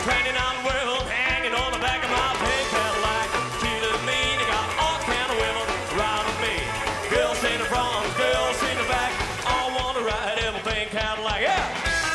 training on the world, hanging on the back of my pink Cadillac. Killing me, they got all kind of women riding me. Girls in the front, girls in the back, all wanna ride in my pink Cadillac. Yeah!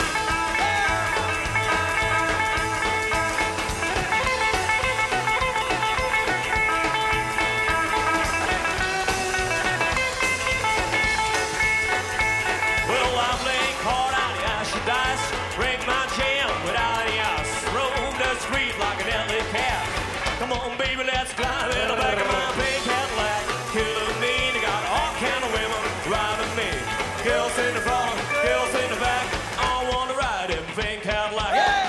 Break my jam without any ice. Roam the street like a deadly cat. Come on, baby, let's climb in the back of my pink Cadillac. Killing me, they got all kind of women riding me. Girls in the front, girls in the back, all wanna ride in my pink Cadillac. Yeah!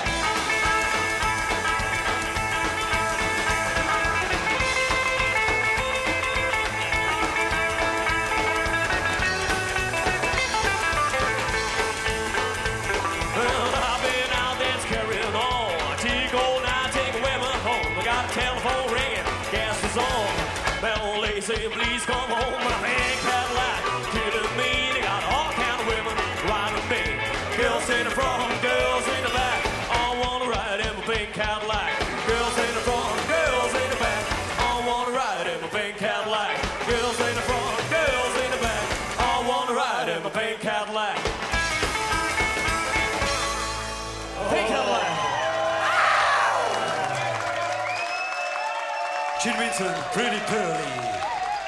Telephone ringing, gas is on. Bell lady saying, please come home. My pink Cadillac, killing me. They got all kind of women riding me. Girls in the front, girls in the back, all wanna ride in my pink Cadillac. Girls in the front, girls in the back, all wanna ride in my pink Cadillac. Girls in the front, girls in the back, all wanna ride in my pink Cadillac. Pink Cadillac. Gene Vincent, Pretty Pearly.